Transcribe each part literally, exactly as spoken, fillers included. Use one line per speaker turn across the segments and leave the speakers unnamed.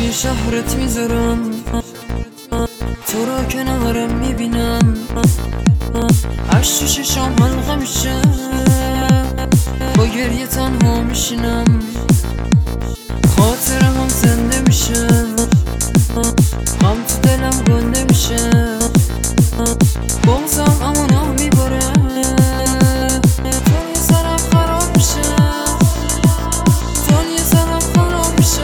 توی شهرت میذارم، تو را کنارم میبینم، عشق چشام حلقه میشه، با گریه تنها میشینم، خاطرم هم زنده میشه، هم تو دلم گنده میشه، بغضم امونا میباره، دنیا سرم خراب میشه، دنیا سرم خراب میشه،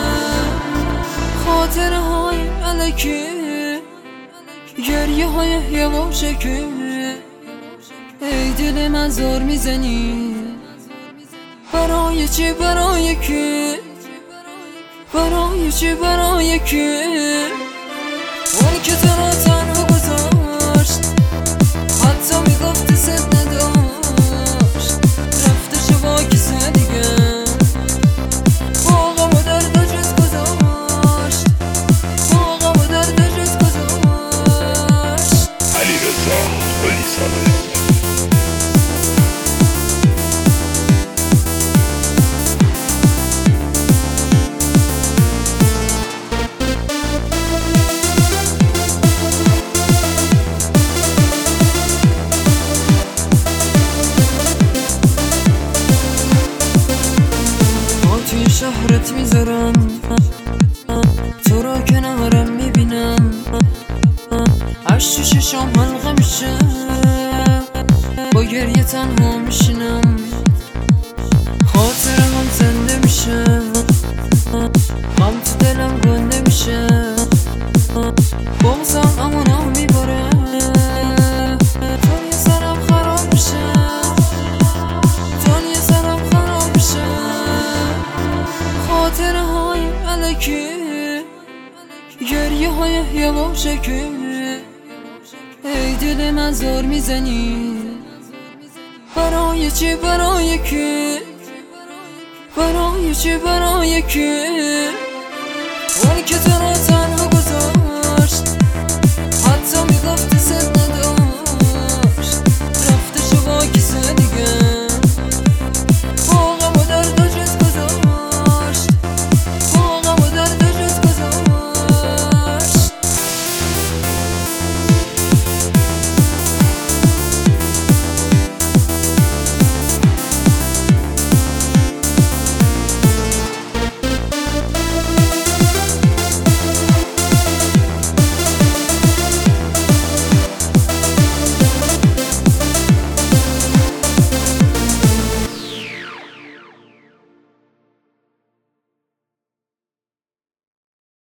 خاطره های الکی، گریه های یواشکی، ای دل من زار میزنی، برای چی برای کی، برای چی برای کی، اون که تو را تنها گذاشت، حتی میگفت ست نداشت، رفته چه با کسی دیگه، با غم و درد جز گذاشت، با غم و درد جز گذاشت.
علیرضا پلیسابه.
توی شهرت میذارم، تو را کنارم میبینم، عشق چشام حلقه میشه، با گریه تنها میشینم، خاطرم هم زنده میشه، هم تو دلم گنده میشه، بغضم امونا میباره، دنیا سرم خراب میشه، دنیا سرم خراب میشه، خاطره های الکی، گریه های یواشکی، ای دل من زار میزنی، برای چی برای کی، برای چی برای کی.